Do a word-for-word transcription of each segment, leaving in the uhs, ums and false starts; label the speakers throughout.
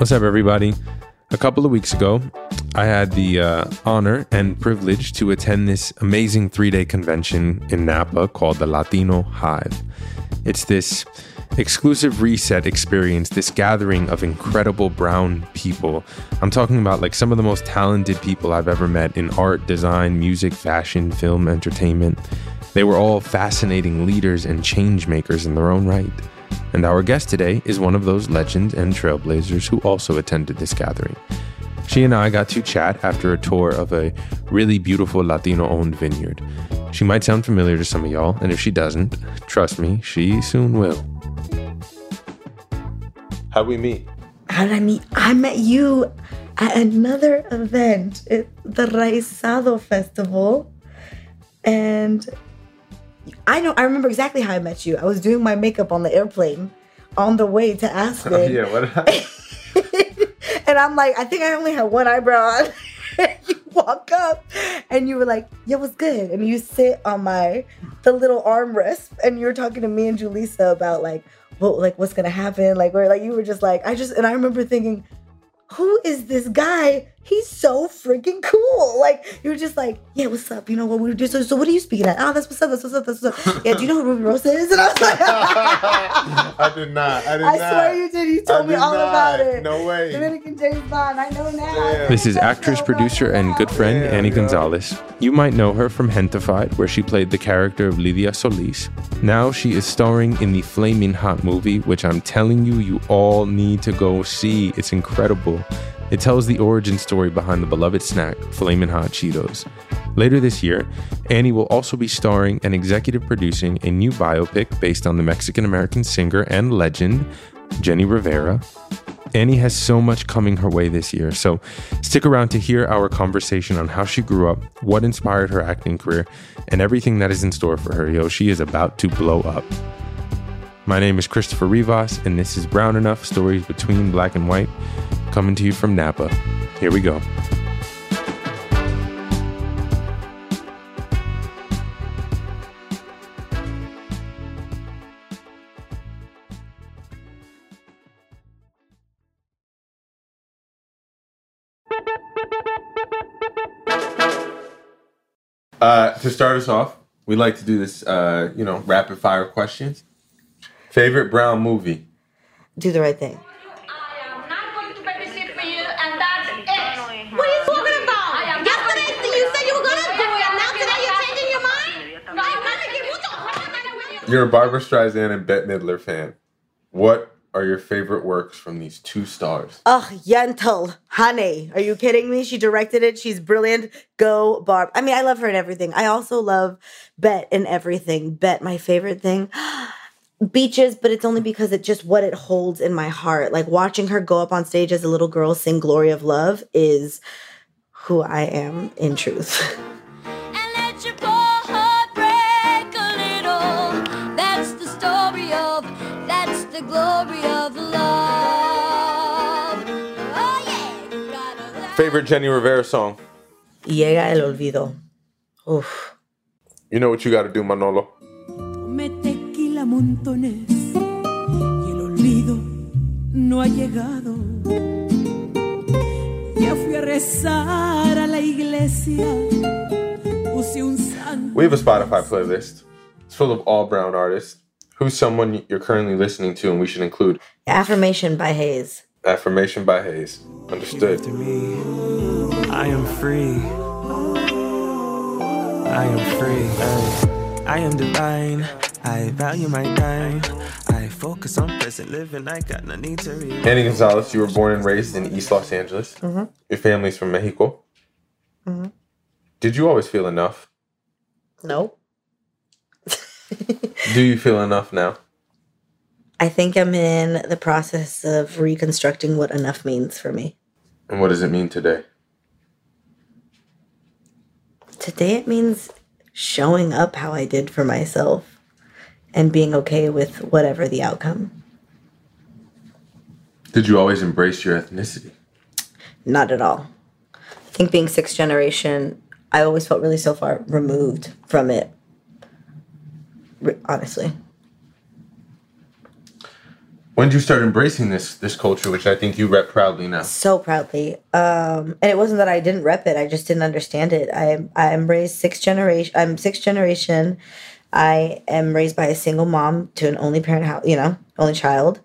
Speaker 1: What's up, everybody? A couple of weeks ago, I had the uh, honor and privilege to attend this amazing three-day convention in Napa called the Latino Hive. It's this exclusive reset experience, this gathering of incredible brown people. I'm talking about like some of the most talented people I've ever met in art, design, music, fashion, film, entertainment. They were all fascinating leaders and change makers in their own right. And our guest today is one of those legends and trailblazers who also attended this gathering. She and I got to chat after a tour of a really beautiful Latino-owned vineyard. She might sound familiar to some of y'all, and if she doesn't, trust me, she soon will. How'd we meet?
Speaker 2: How did I meet? I met you at another event, at the Raizado Festival. And I know, I remember exactly how I met you. I was doing my makeup on the airplane on the way to Aspen.
Speaker 1: Oh, yeah, what happened?
Speaker 2: And I'm like, I think I only had one eyebrow on. You walk up and you were like, yeah, what's good? And you sit on my, the little armrest and you were talking to me and Julissa about like, what, like what's going to happen? Like, where, like, you were just like, I just, and I remember thinking, who is this guy? He's so freaking cool. Like, you were just like, yeah, what's up? You know what we do? So, so what are you speaking at? Oh, that's what's up. That's what's up. That's what's up. Yeah, do you know who Ruby Rosa is? And I was like,
Speaker 3: I did not. I did
Speaker 2: I
Speaker 3: not.
Speaker 2: swear you did. You told
Speaker 3: I
Speaker 2: me
Speaker 3: did
Speaker 2: all
Speaker 3: not.
Speaker 2: about it.
Speaker 3: No way.
Speaker 2: Dominican James Bond. I know now.
Speaker 3: Damn.
Speaker 1: This is actress, producer, and good friend
Speaker 3: Damn,
Speaker 1: Annie
Speaker 3: yo.
Speaker 1: Gonzalez. You might know her from Gentified, where she played the character of Lydia Solis. Now she is starring in the Flaming Hot movie, which I'm telling you, you all need to go see. It's incredible. It tells the origin story behind the beloved snack, Flamin' Hot Cheetos. Later this year, Annie will also be starring and executive producing a new biopic based on the Mexican-American singer and legend, Jenny Rivera. Annie has so much coming her way this year, so stick around to hear our conversation on how she grew up, what inspired her acting career, and everything that is in store for her. Yo, she is about to blow up. My name is Christopher Rivas, and this is Brown Enough, Stories Between Black and White, coming to you from Napa. Here we go. Uh, to start us off, we like to do this, uh, you know, rapid fire questions. Favorite Brown movie?
Speaker 2: Do the right thing.
Speaker 4: I am not going to babysit for you, and that's it. What are you talking about? Yesterday you said you were going to do it, and now today you're changing your mind? No, I'm not making mucho.
Speaker 1: You're a Barbra Streisand and Bette Midler fan. What are your favorite works from these two stars?
Speaker 2: Ugh, Yentl, honey. Are you kidding me? She directed it. She's brilliant. Go, Barb. I mean, I love her in everything. I also love Bette in everything. Bette, my favorite thing. Beaches, but it's only because it's just what it holds in my heart. Like watching her go up on stage as a little girl sing Glory of Love is who I am in truth.
Speaker 5: And let your poor heart break a little. That's the story of, that's the glory of love. Oh yeah, you gotta love.
Speaker 1: Favorite Jenny Rivera song?
Speaker 2: Llega el olvido. Oof.
Speaker 1: You know what you got to do, Manolo.
Speaker 6: Tomé tequila montones y el olvido no ha llegado. Ya fui a rezar a la iglesia. Puse un santo.
Speaker 1: We have a Spotify playlist. It's full of all brown artists. Who's someone you're currently listening to and we should include?
Speaker 2: Affirmation by Hayes.
Speaker 1: Affirmation by Hayes. Understood.
Speaker 7: After me, I am free. I am free. I, I am divine. I value my time. I focus on present living. I got no need to read.
Speaker 1: Annie Gonzalez, you were born and raised in East Los Angeles.
Speaker 2: Mm-hmm.
Speaker 1: Your family's from Mexico.
Speaker 2: Mm-hmm.
Speaker 1: Did you always feel enough?
Speaker 2: Nope.
Speaker 1: Do you feel enough now?
Speaker 2: I think I'm in the process of reconstructing what enough means for me.
Speaker 1: And what does it mean today?
Speaker 2: Today it means showing up how I did for myself and being okay with whatever the outcome.
Speaker 1: Did you always embrace your ethnicity?
Speaker 2: Not at all. I think being sixth generation, I always felt really so far removed from it. Honestly.
Speaker 1: When did you start embracing this this culture, which I think you rep proudly now?
Speaker 2: So proudly. Um, and it wasn't that I didn't rep it. I just didn't understand it. I I am raised sixth generation. I'm sixth generation. I am raised by a single mom to an only parent house, you know, only child.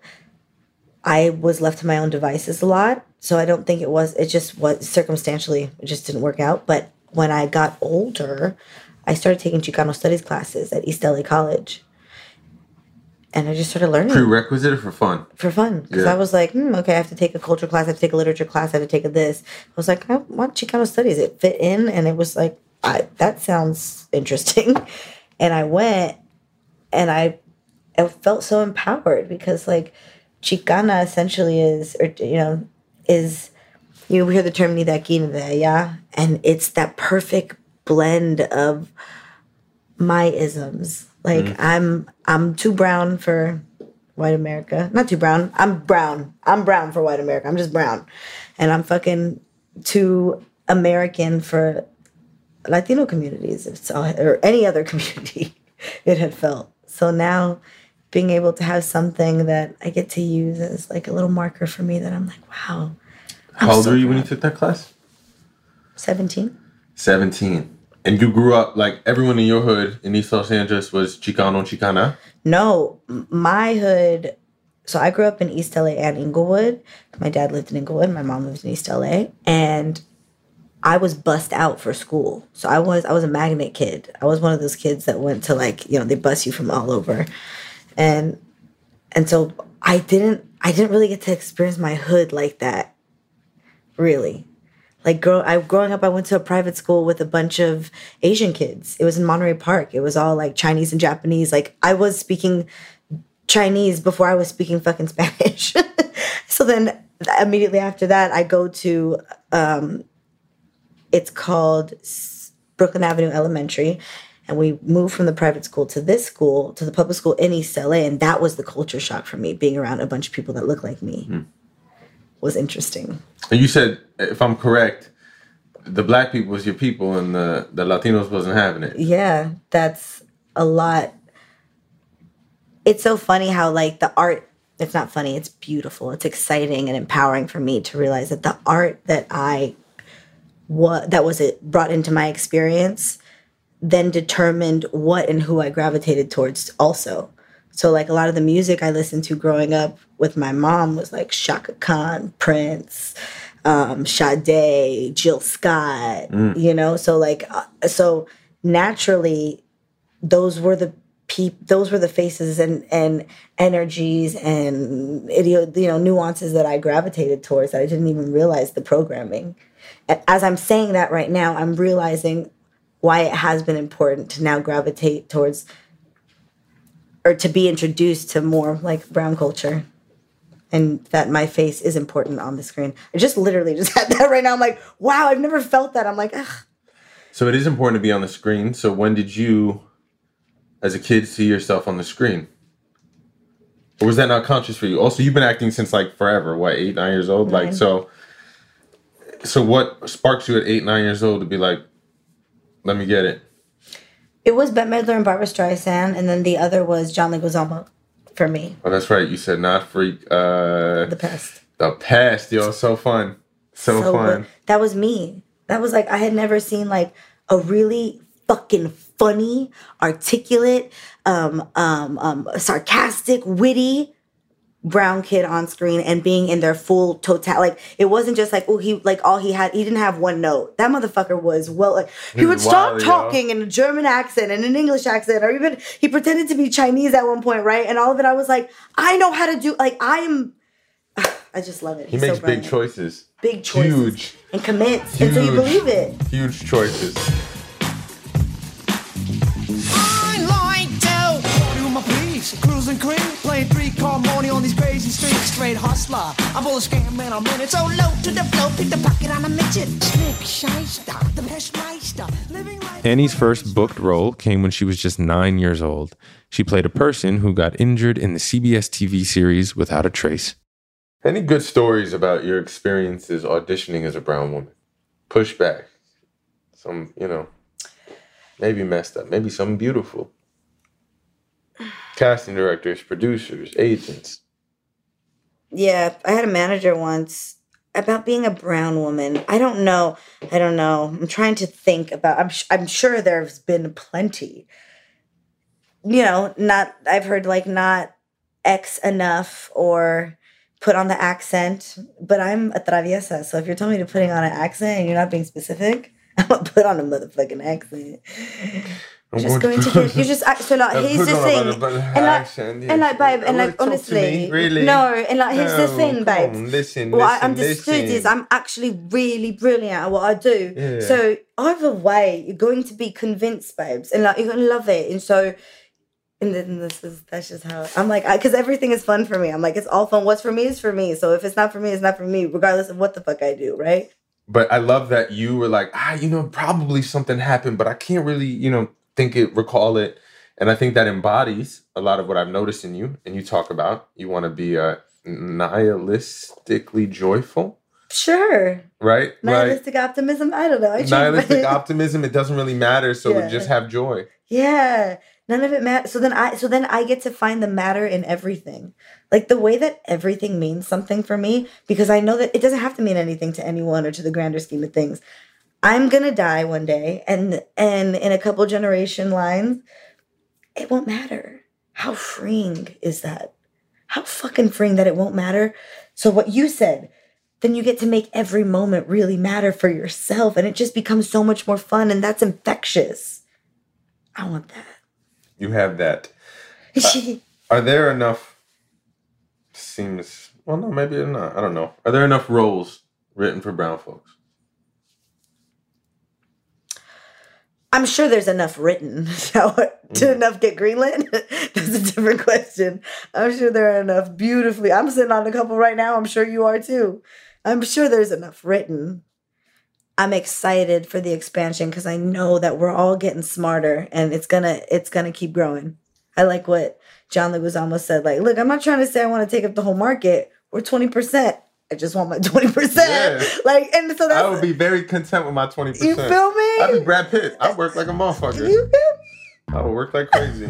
Speaker 2: I was left to my own devices a lot. So I don't think it was, it just was circumstantially, it just didn't work out. But when I got older, I started taking Chicano studies classes at East L A College. And I just started learning.
Speaker 1: Prerequisite or for fun?
Speaker 2: For fun. Because
Speaker 1: Yeah.
Speaker 2: I was like, hmm, okay, I have to take a culture class. I have to take a literature class. I have to take a this. I was like, I want Chicano studies. It fit in. And it was like, I, that sounds interesting. And I went and I, I felt so empowered because like Chicana essentially is, or, you know, is, you hear the term ni de aquí, ni de allá. And it's that perfect blend of my isms. Like mm. I'm I'm too brown for white America. Not too brown. I'm brown. I'm brown for white America. I'm just brown. And I'm fucking too American for Latino communities, if it's all, or any other community it had felt. So now being able to have something that I get to use as like a little marker for me that I'm like, wow. I'm
Speaker 1: How old
Speaker 2: so
Speaker 1: were you
Speaker 2: proud.
Speaker 1: when you took that class?
Speaker 2: seventeen.
Speaker 1: seventeen. And you grew up, like, everyone in your hood in East Los Angeles was Chicano, Chicana?
Speaker 2: No, m- my hood. So I grew up in East L A and Inglewood. My dad lived in Inglewood. My mom lived in East L A. And I was bussed out for school. So I was I was a magnet kid. I was one of those kids that went to like, you know, they bus you from all over. And and so I didn't I didn't really get to experience my hood like that. Really. Like grow, I growing up, I went to a private school with a bunch of Asian kids. It was in Monterey Park. It was all like Chinese and Japanese. Like I was speaking Chinese before I was speaking fucking Spanish. So then immediately after that, I go to, um, it's called Brooklyn Avenue Elementary. And we moved from the private school to this school, to the public school in East L A. And that was the culture shock for me, being around a bunch of people that look like me. Mm. Was interesting.
Speaker 1: And you said, if I'm correct, the black people was your people and the, the Latinos wasn't having it.
Speaker 2: Yeah, that's a lot. It's so funny how like the art, it's not funny, it's beautiful. It's exciting and empowering for me to realize that the art that I, what that was it brought into my experience then determined what and who I gravitated towards also. So like a lot of the music I listened to growing up with my mom was like Chaka Khan, Prince, um, Sade, Jill Scott, mm. you know? So like, uh, so naturally those were the peop- those were the faces and, and energies and idio- you know, nuances that I gravitated towards that I didn't even realize the programming. And as I'm saying that right now, I'm realizing why it has been important to now gravitate towards or to be introduced to more like brown culture and that my face is important on the screen. I just literally just had that right now. I'm like, wow, I've never felt that. I'm like, ugh.
Speaker 1: So it is important to be on the screen. So when did you, as a kid, see yourself on the screen? Or was that not conscious for you? Also, you've been acting since like forever. What, eight, nine years old? Nine. Like, so, so what sparks you at eight, nine years old to be like, let me get it?
Speaker 2: It was Bette Midler and Barbra Streisand, and then the other was John Leguizamo for me.
Speaker 1: Oh, that's right. You said not freak. Uh,
Speaker 2: the Pest.
Speaker 1: The Pest, yo, so fun, so, so fun.
Speaker 2: Good. That was me. That was like I had never seen like a really fucking funny, articulate, um, um, um, sarcastic, witty brown kid on screen and being in their full total. Like it wasn't just like, oh, he like all he had. He didn't have one note. That motherfucker was well. Like, he, he would start wild, talking yo. in a German accent and an English accent, or even he pretended to be Chinese at one point, right? And all of it, I was like, I know how to do. Like I am. I just love it.
Speaker 1: He
Speaker 2: He's
Speaker 1: makes
Speaker 2: so
Speaker 1: big choices.
Speaker 2: Big choices.
Speaker 1: Huge.
Speaker 2: And commits
Speaker 1: Huge,
Speaker 2: until you believe it.
Speaker 1: Huge choices.
Speaker 8: Cruising cream, playing three car money on these crazy streets. Straight hustler, I'm full of scam man. I'm in it so low to the flow, pick the pocket on a midget. Slick shyster, the best meister.
Speaker 1: Annie's first booked role came when she was just nine years old. She played a person who got injured in the C B S T V series Without a Trace. Any good stories about your experiences auditioning as a brown woman? Pushback. Some, you know, maybe messed up, maybe something beautiful. Casting directors, producers, agents.
Speaker 2: Yeah, I had a manager once about being a brown woman. I don't know. I don't know. I'm trying to think about. I'm sh- I'm sure there's been plenty. You know, not. I've heard like not X enough or put on the accent. But I'm a traviesa, so if you're telling me to putting on an accent and you're not being specific, I'm gonna put on a motherfucking accent. You're just going to get. You just so like here's the thing, and like and like babe, and like honestly,
Speaker 3: really?
Speaker 2: No, and like here's the
Speaker 3: No,
Speaker 2: thing, babe.
Speaker 3: come on, listen,
Speaker 2: What I
Speaker 3: listen,
Speaker 2: understood
Speaker 3: listen.
Speaker 2: is I'm actually really brilliant at what I do.
Speaker 3: Yeah.
Speaker 2: So either way, you're going to be convinced, babes, and like you're gonna love it. And so, and then this is that's just how I'm like, because everything is fun for me. I'm like, it's all fun. What's for me is for me. So if it's not for me, it's not for me, regardless of what the fuck I do, right?
Speaker 3: But I love that you were like, ah, you know, probably something happened, but I can't really, you know, think it, recall it. And I think that embodies a lot of what I've noticed in you. And you talk about you want to be uh, nihilistically joyful.
Speaker 2: Sure.
Speaker 3: Right?
Speaker 2: Nihilistic like, optimism. I don't know. I
Speaker 3: nihilistic optimism. It doesn't really matter. So
Speaker 2: yeah.
Speaker 3: just have joy.
Speaker 2: Yeah. None of it matters. So then I so then I get to find the matter in everything. Like the way that everything means something for me, because I know that it doesn't have to mean anything to anyone or to the grander scheme of things. I'm gonna die one day, and and in a couple generation lines, it won't matter. How freeing is that? How fucking freeing that it won't matter. So what you said, then you get to make every moment really matter for yourself, and it just becomes so much more fun, and that's infectious. I want that.
Speaker 3: You have that. Uh, are there enough, seems, well, no, maybe not. I don't know. Are there enough roles written for brown folks?
Speaker 2: I'm sure there's enough written. So, to mm. enough get greenlit? That's a different question. I'm sure there are enough beautifully. I'm sitting on a couple right now. I'm sure you are too. I'm sure there's enough written. I'm excited for the expansion because I know that we're all getting smarter and it's gonna it's gonna keep growing. I like what John Leguizamo said. Like, look, I'm not trying to say I want to take up the whole market. We're twenty percent. I just want my twenty percent. Yeah. Like, and so that's,
Speaker 3: I would be very content with my twenty percent.
Speaker 2: You feel me?
Speaker 3: I'd be Brad Pitt. I work like a motherfucker.
Speaker 2: You feel?
Speaker 3: I would work like crazy.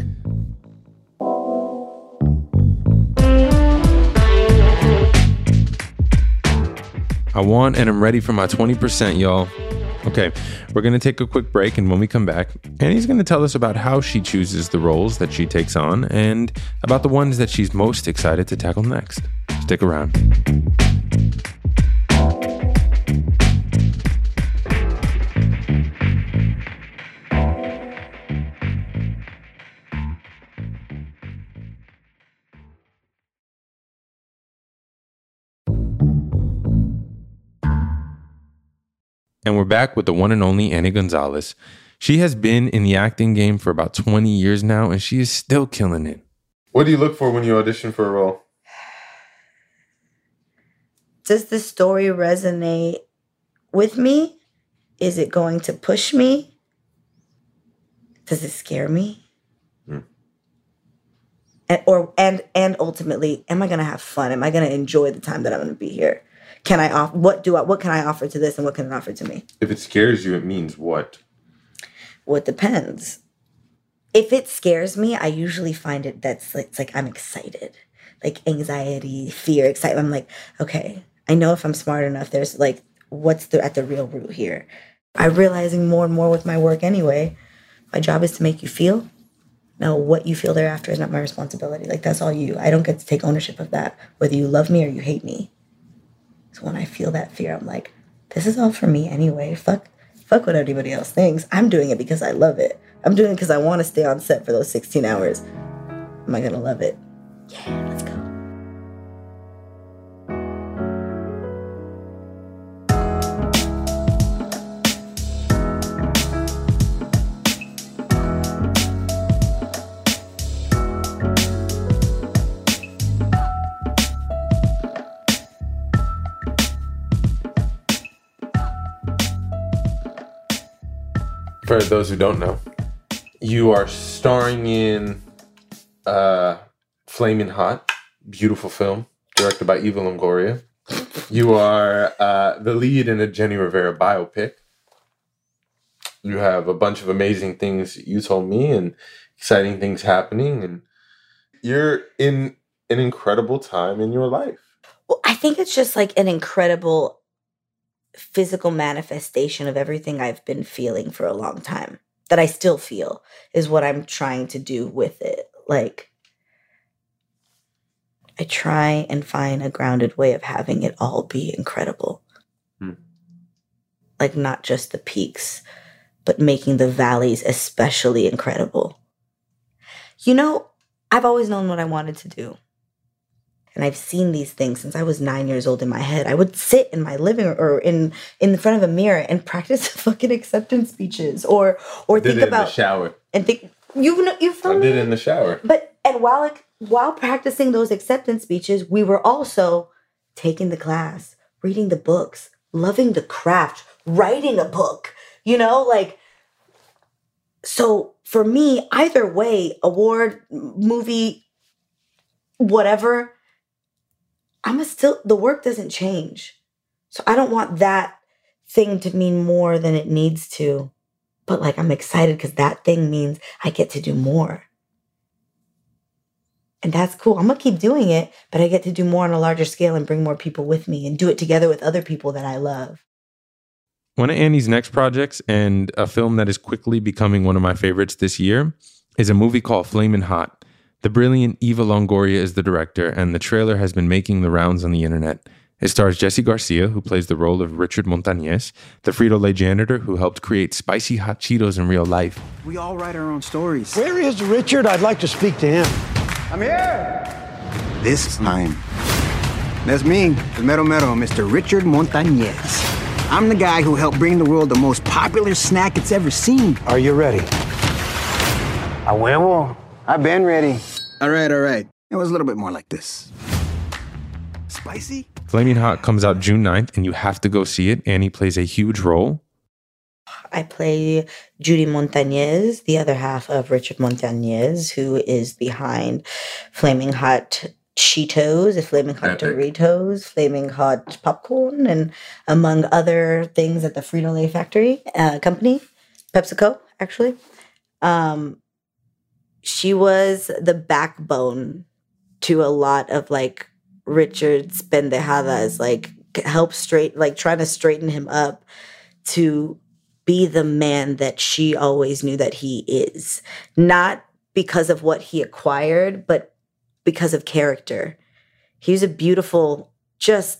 Speaker 1: I want and I'm ready for my twenty percent, y'all. Okay, we're going to take a quick break, and when we come back, Annie's going to tell us about how she chooses the roles that she takes on and about the ones that she's most excited to tackle next. Stick around. And we're back with the one and only Annie Gonzalez. She has been in the acting game for about twenty years now, and she is still killing it.
Speaker 3: What do you look for when you audition for a role?
Speaker 2: Does the story resonate with me? Is it going to push me? Does it scare me? Hmm. And, or and and ultimately, am I going to have fun? Am I going to enjoy the time that I'm going to be here? Can I off? What do I? What can I offer to this, and what can it offer to me?
Speaker 3: If it scares you, it means what?
Speaker 2: Well, it depends. If it scares me, I usually find it that's it's like I'm excited, like anxiety, fear, excitement. I'm like, okay, I know if I'm smart enough, there's like, what's the at the real root here? I'm realizing more and more with my work anyway. My job is to make you feel. Now, what you feel thereafter is not my responsibility. Like that's all you. I don't get to take ownership of that, whether you love me or you hate me. So when I feel that fear, I'm like, this is all for me anyway. Fuck, fuck what anybody else thinks. I'm doing it because I love it. I'm doing it because I want to stay on set for those sixteen hours. Am I going to love it? Yeah, let's go.
Speaker 3: For those who don't know, you are starring in uh, Flamin' Hot, beautiful film, directed by Eva Longoria. You are uh, the lead in a Jenny Rivera biopic. You have a bunch of amazing things you told me and exciting things happening. And you're in an incredible time in your life.
Speaker 2: Well, I think it's just like an incredible physical manifestation of everything I've been feeling for a long time, that I still feel, is what I'm trying to do with it. Like, I try and find a grounded way of having it all be incredible.
Speaker 3: Hmm.
Speaker 2: Like, not just the peaks, but making the valleys especially incredible. You know, I've always known what I wanted to do. And I've seen these things since I was nine years old in my head. I would sit in my living room or in, in front of a mirror and practice fucking acceptance speeches, or or
Speaker 3: Did
Speaker 2: think
Speaker 3: it
Speaker 2: about
Speaker 3: in the shower.
Speaker 2: and think you know you feel
Speaker 3: I
Speaker 2: me?
Speaker 3: did it in the shower.
Speaker 2: But and while like, while practicing those acceptance speeches, we were also taking the class, reading the books, loving the craft, writing a book. You know, like, so for me, either way, award, movie, whatever, I'm a still, the work doesn't change. So I don't want that thing to mean more than it needs to. But like, I'm excited because that thing means I get to do more. And that's cool. I'm going to keep doing it, but I get to do more on a larger scale and bring more people with me and do it together with other people that I love.
Speaker 1: One of Annie's next projects, and a film that is quickly becoming one of my favorites this year, is a movie called Flamin' Hot. The brilliant Eva Longoria is the director, and the trailer has been making the rounds on the internet. It stars Jesse Garcia, who plays the role of Richard Montañez, the Frito-Lay janitor who helped create spicy hot Cheetos in real life.
Speaker 9: We all write our own stories.
Speaker 8: Where is Richard? I'd like to speak to him. I'm here.
Speaker 9: This time, that's me, the Mero Mero, Mister Richard Montañez. I'm the guy who helped bring the world the most popular snack it's ever seen.
Speaker 8: Are you ready?
Speaker 9: A huevo. I've been ready. All right, all right. It was a little bit more like this. Spicy?
Speaker 1: Flaming Hot comes out June ninth, and you have to go see it. Annie plays a huge role.
Speaker 2: I play Judy Montañez, the other half of Richard Montañez, who is behind Flaming Hot Cheetos, Flaming Hot
Speaker 3: Epic.
Speaker 2: Doritos, Flaming Hot Popcorn, and among other things at the Frito-Lay factory uh, company, PepsiCo, actually. Um, she was the backbone to a lot of like Richard's pendejadas, like help straight, like trying to straighten him up to be the man that she always knew that he is. Not because of what he acquired, but because of character. He was a beautiful, just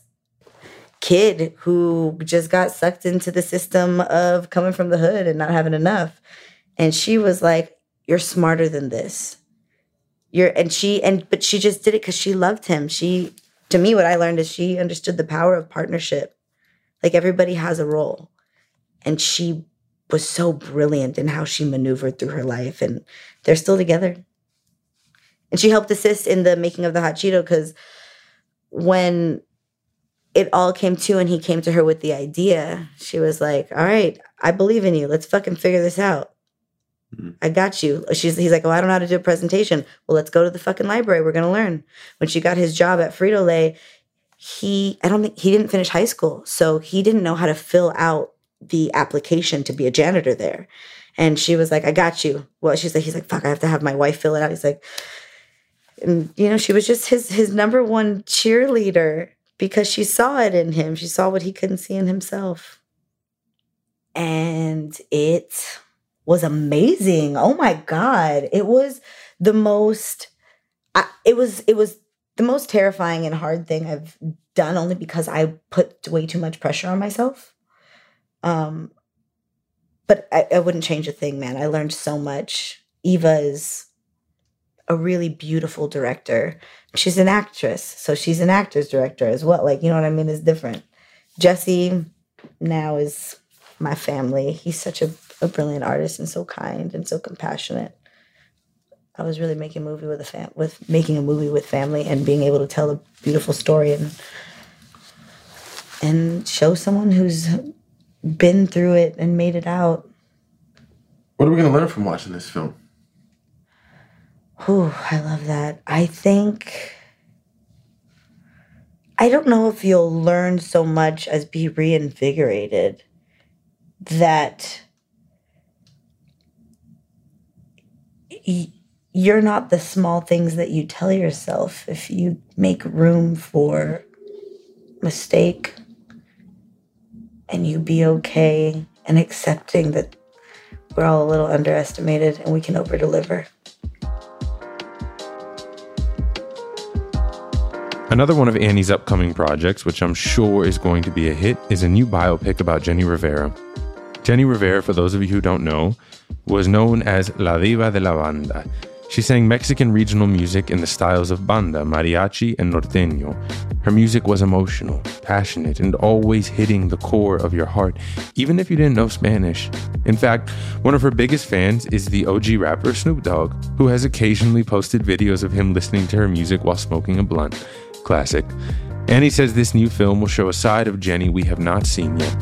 Speaker 2: kid who just got sucked into the system of coming from the hood and not having enough. And she was like, you're smarter than this. You're, and she, and, but she just did it because she loved him. She, to me, what I learned is she understood the power of partnership. Like everybody has a role. And she was so brilliant in how she maneuvered through her life. And they're still together. And she helped assist in the making of the hot Cheeto because when it all came to and he came to her with the idea, she was like, all right, I believe in you. Let's fucking figure this out. I got you. She's, he's like, oh, I don't know how to do a presentation. Well, let's go to the fucking library. We're going to learn. When she got his job at Frito-Lay, he, I don't think, he didn't finish high school. So he didn't know how to fill out the application to be a janitor there. And she was like, I got you. Well, she's like, he's like, fuck, I have to have my wife fill it out. He's like, and you know, she was just his, his number one cheerleader because she saw it in him. She saw what he couldn't see in himself. And it was amazing. Oh my God. It was the most, I, it was, it was the most terrifying and hard thing I've done only because I put way too much pressure on myself. Um, but I, I wouldn't change a thing, man. I learned so much. Eva is a really beautiful director. She's an actress, so she's an actor's director as well. Like, you know what I mean? It's different. Jesse now is my family. He's such a, a brilliant artist and so kind and so compassionate. I was really making a movie with a fam- with making a movie with family and being able to tell a beautiful story and and show someone who's been through it and made it out.
Speaker 3: What are we going to learn from watching this film?
Speaker 2: Whew, I love that. I think, I don't know if you'll learn so much as be reinvigorated. That y- you're not the small things that you tell yourself. If you make room for mistake and you be okay and accepting that we're all a little underestimated and we can over-deliver.
Speaker 1: Another one of Annie's upcoming projects, which I'm sure is going to be a hit, is a new biopic about Jenny Rivera. Jenny Rivera, for those of you who don't know, was known as La Diva de la Banda. She sang Mexican regional music in the styles of banda, mariachi, and norteño. Her music was emotional, passionate, and always hitting the core of your heart, even if you didn't know Spanish. In fact, one of her biggest fans is the O G rapper Snoop Dogg, who has occasionally posted videos of him listening to her music while smoking a blunt. Classic. Annie says this new film will show a side of Jenny we have not seen yet.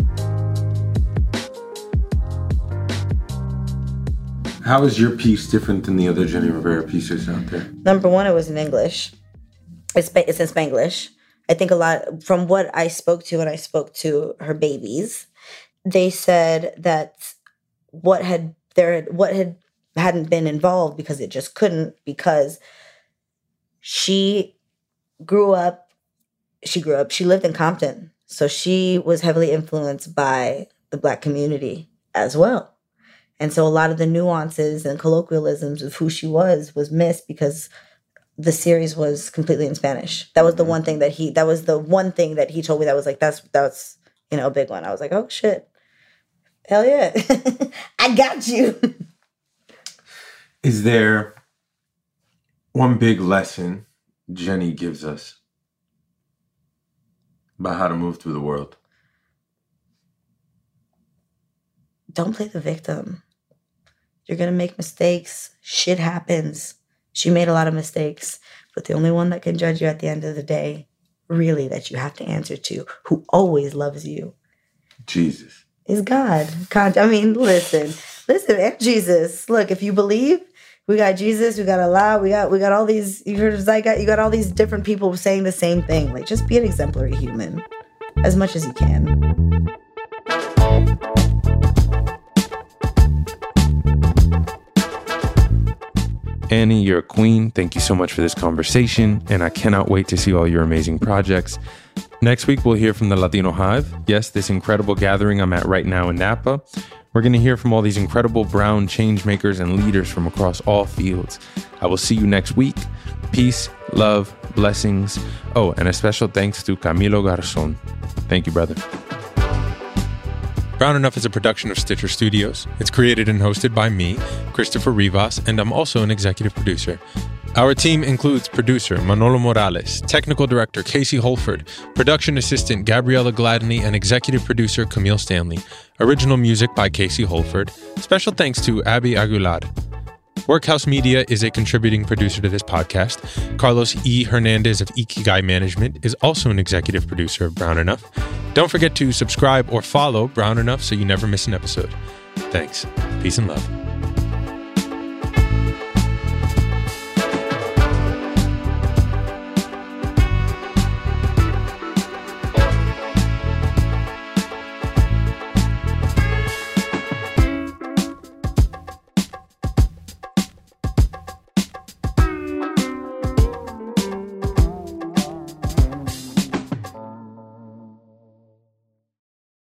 Speaker 3: How is your piece different than the other Jenny Rivera pieces out there?
Speaker 2: Number one, it was in English. It's, it's in Spanglish. I think a lot, from what I spoke to when I spoke to her babies, they said that what had there what had hadn't been involved because it just couldn't, because she grew up, she grew up, she lived in Compton. So she was heavily influenced by the Black community as well. And so a lot of the nuances and colloquialisms of who she was was missed because the series was completely in Spanish. That was the one thing that he, that was the one thing that he told me that was like, that's, that's, you know, a big one. I was like, oh shit. Hell yeah. I got you.
Speaker 3: Is there one big lesson Jenny gives us about how to move through the world?
Speaker 2: Don't play the victim. You're going to make mistakes. Shit happens. She made a lot of mistakes, but the only one that can judge you at the end of the day, really, that you have to answer to, who always loves you,
Speaker 3: Jesus,
Speaker 2: is God. God, I mean, listen, listen, and Jesus. Look, if you believe, we got Jesus, we got Allah, we got we got all these. You heard of Zygot, you got all these different people saying the same thing. Like, just be an exemplary human as much as you can.
Speaker 1: Annie, you're a queen. Thank you so much for this conversation, and I cannot wait to see all your amazing projects. Next week, we'll hear from the Latino Hive. Yes, this incredible gathering I'm at right now in Napa. We're going to hear from all these incredible brown change makers and leaders from across all fields. I will see you next week. Peace, love, blessings. Oh, and a special thanks to Camilo Garzon. Thank you, brother. Brown Enough is a production of Stitcher Studios. It's created and hosted by me, Christopher Rivas, and I'm also an executive producer. Our team includes producer Manolo Morales, technical director Casey Holford, production assistant Gabriella Gladney, and executive producer Camille Stanley. Original music by Casey Holford. Special thanks to Abby Aguilar. Workhouse Media is a contributing producer to this podcast. Carlos E. Hernandez of Ikigai Management is also an executive producer of Brown Enough. Don't forget to subscribe or follow Brown Enough so you never miss an episode. Thanks. Peace and love.